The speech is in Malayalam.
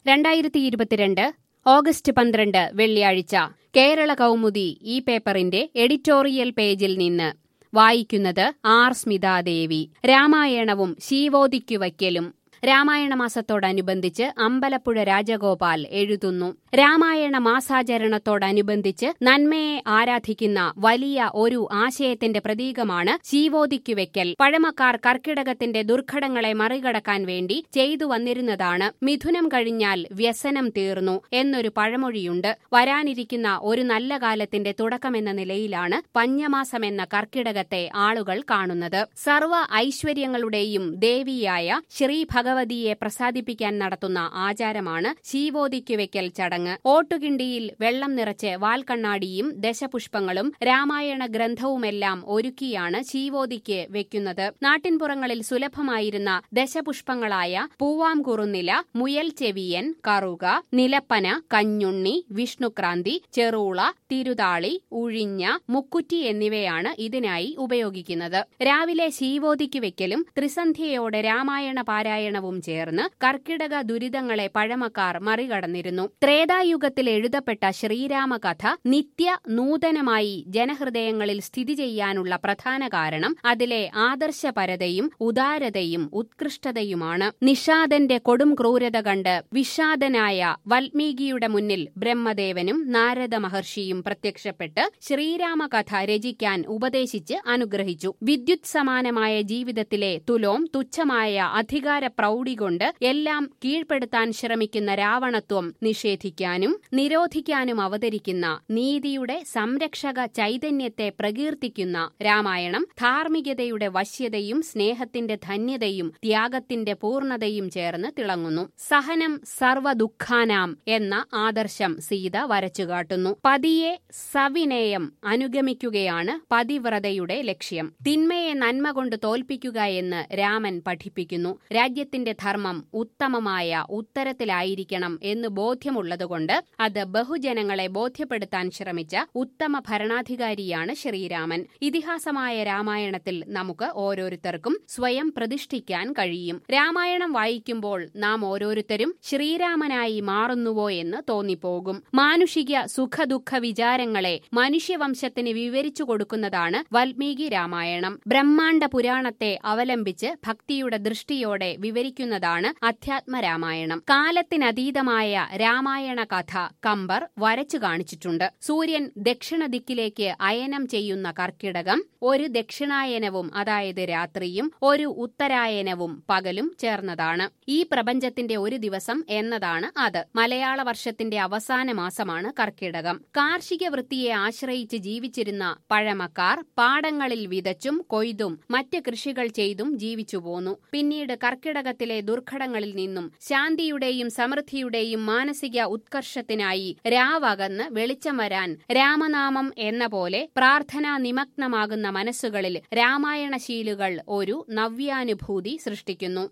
2022 ഓഗസ്റ്റ് 12 വെള്ളിയാഴ്ച കേരള കൗമുദി ഈ പേപ്പറിന്റെ എഡിറ്റോറിയൽ പേജിൽ നിന്ന് വായിക്കുന്നത് ആർ സ്മിതാദേവി. രാമായണവും ശീവോദിക്കുവയ്ക്കലും. രാമായണ മാസത്തോടനുബന്ധിച്ച് അമ്പലപ്പുഴ രാജഗോപാൽ എഴുതുന്നു. രാമായണ മാസാചരണത്തോടനുബന്ധിച്ച് നന്മയെ ആരാധിക്കുന്ന വലിയ ഒരു ആശയത്തിന്റെ പ്രതീകമാണ് ശീവോദിക്കുവയ്ക്കൽ. പഴമക്കാർ കർക്കിടകത്തിന്റെ ദുർഘടങ്ങളെ മറികടക്കാൻ വേണ്ടി ചെയ്തു വന്നിരുന്നതാണ്. മിഥുനം കഴിഞ്ഞാൽ വ്യസനം തീർന്നു എന്നൊരു പഴമൊഴിയുണ്ട്. വരാനിരിക്കുന്ന ഒരു നല്ല കാലത്തിന്റെ തുടക്കമെന്ന നിലയിലാണ് പഞ്ഞമാസമെന്ന കർക്കിടകത്തെ ആളുകൾ കാണുന്നത്. സർവ്വ ഐശ്വര്യങ്ങളുടെയും ദേവിയായ ശ്രീ ഭഗവതിയെ പ്രസാദിപ്പിക്കാൻ നടത്തുന്ന ആചാരമാണ് ശീവോദിക്കുവയ്ക്കൽ ചടങ്ങ്. ഓട്ടുകിണ്ടിയിൽ വെള്ളം നിറച്ച് വാൽക്കണ്ണാടിയും ദശപുഷ്പങ്ങളും രാമായണ ഗ്രന്ഥവുമെല്ലാം ഒരുക്കിയാണ് ശീവോദിക്ക് വെക്കുന്നത്. നാട്ടിൻപുറങ്ങളിൽ സുലഭമായിരുന്ന ദശപുഷ്പങ്ങളായ പൂവാംകുറുനില, മുയൽ ചെവിയൻ, കറുക, നിലപ്പന, കഞ്ഞുണ്ണി, വിഷ്ണുക്രാന്തി, ചെറൂള, തിരുതാളി, ഉഴിഞ്ഞ, മുക്കുറ്റി എന്നിവയാണ് ഇതിനായി ഉപയോഗിക്കുന്നത്. രാവിലെ ശീവോദിക്ക് വെക്കലും ത്രിസന്ധ്യയോടെ രാമായണ പാരായണവും ചേർന്ന് കർക്കിടക ദുരിതങ്ങളെ പഴമക്കാർ മറികടന്നിരുന്നു. ത്രേതായുഗത്തിൽ എഴുതപ്പെട്ട ശ്രീരാമകഥ നിത്യ നൂതനമായി ജനഹൃദയങ്ങളിൽ സ്ഥിതി ചെയ്യാനുള്ള പ്രധാന കാരണം അതിലെ ആദർശപരതയും ഉദാരതയും ഉത്കൃഷ്ടതയുമാണ്. നിഷാദന്റെ കൊടും ക്രൂരത കണ്ട് വിഷാദനായ വാൽമീകിയുടെ മുന്നിൽ ബ്രഹ്മദേവനും നാരദ മഹർഷിയും പ്രത്യക്ഷപ്പെട്ട് ശ്രീരാമകഥ രചിക്കാൻ ഉപദേശിച്ച് അനുഗ്രഹിച്ചു. വിദ്യുത് സമാനമായ ജീവിതത്തിലെ തുലോം തുച്ഛമായ അധികാര പ്രൗഢി കൊണ്ട് എല്ലാം കീഴ്പ്പെടുത്താൻ ശ്രമിക്കുന്ന രാവണത്വം നിഷേധിക്കാനും നിരോധിക്കാനും അവതരിക്കുന്ന നീതിയുടെ സംരക്ഷക ചൈതന്യത്തെ പ്രകീർത്തിക്കുന്ന രാമായണം ധാർമ്മികതയുടെ വശ്യതയും സ്നേഹത്തിന്റെ ധന്യതയും ത്യാഗത്തിന്റെ പൂർണ്ണതയും ചേർന്ന് തിളങ്ങുന്നു. സഹനം സർവ്വദുഃഖാനാം എന്ന ആദർശം സീത വരച്ചുകാട്ടുന്നു. പതിയെ സവിനയം അനുഗമിക്കുകയാണ് പതിവ്രതയുടെ ലക്ഷ്യം. തിന്മയെ നന്മ കൊണ്ട് തോൽപ്പിക്കുക എന്ന് രാമൻ പഠിപ്പിക്കുന്നു. രാജ്യത്തിന്റെ ധർമ്മം ഉത്തമമായ ഉത്തരത്തിലായിരിക്കണം എന്ന് ബോധ്യമുള്ളതുകൊണ്ട് അത് ബഹുജനങ്ങളെ ബോധ്യപ്പെടുത്താൻ ശ്രമിച്ച ഉത്തമ ഭരണാധികാരിയാണ് ശ്രീരാമൻ. ഇതിഹാസമായ രാമായണത്തിൽ നമുക്ക് ഓരോരുത്തർക്കും സ്വയം പ്രതിഷ്ഠിക്കാൻ കഴിയും. രാമായണം വായിക്കുമ്പോൾ നാം ഓരോരുത്തരും ശ്രീരാമനായി മാറുന്നുവോ എന്ന് തോന്നിപ്പോകും. മാനുഷിക സുഖദുഃഖ വിചാരങ്ങളെ മനുഷ്യവംശത്തിന് വിവരിച്ചു കൊടുക്കുന്നതാണ് വാൽമീകി രാമായണം. ബ്രഹ്മാണ്ഡ പുരാണത്തെ അവലംബിച്ച് ഭക്തിയുടെ ദൃഷ്ടിയോടെ വിവരിക്കുന്നതാണ് അധ്യാത്മരാമായണം. കാലത്തിനതീതമായ രാമായണ കഥ കമ്പർ വരച്ചു കാണിച്ചിട്ടുണ്ട്. സൂര്യൻ ദക്ഷിണ ദിക്കിലേക്ക് അയനം ചെയ്യുന്ന കർക്കിടകം ഒരു ദക്ഷിണായനവും അതായത് രാത്രിയും ഒരു ഉത്തരായനവും പകലും ചേർന്നതാണ്. ഈ പ്രപഞ്ചത്തിന്റെ ഒരു ദിവസം എന്നതാണ് അത്. മലയാള വർഷത്തിന്റെ അവസാന മാസമാണ് കർക്കിടകം. കാർഷിക വൃത്തിയെ ആശ്രയിച്ച് ജീവിച്ചിരുന്ന പഴമക്കാർ പാടങ്ങളിൽ വിതച്ചും കൊയ്തും മറ്റ് കൃഷികൾ ചെയ്തും ജീവിച്ചു പോന്നു. പിന്നീട് കർക്കിടകത്തിലെ ദുർഘടങ്ങളിൽ നിന്നും ശാന്തിയുടെയും സമൃദ്ധിയുടെയും മാനസിക ഉത്കർഷത്തിനായി രാവകന്ന് വെളിച്ചം വരാൻ രാമനാമം എന്ന പോലെ പ്രാർത്ഥനാ നിമഗ്നമാകുന്ന മനസ്സുകളിൽ രാമായണശീലുകൾ ഒരു നവ്യാനുഭൂതി സൃഷ്ടിക്കുന്നു.